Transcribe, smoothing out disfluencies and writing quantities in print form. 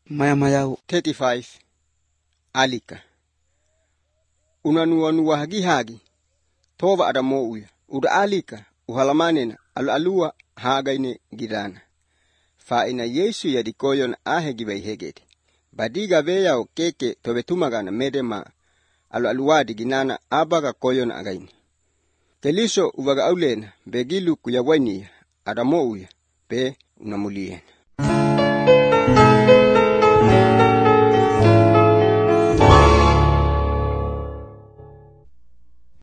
Mayau 35 alika unanuanua hagi tova adamo uya uda alika uhalamanena alua hagaine gidana fa ina Yesu ya dikoyon ahegibai hegeti badiga veya okeke tobetumagana medema aluadi ginana abaga koyon againi keliso uvaga aulena begilu kuyawania adamo uya be unamulien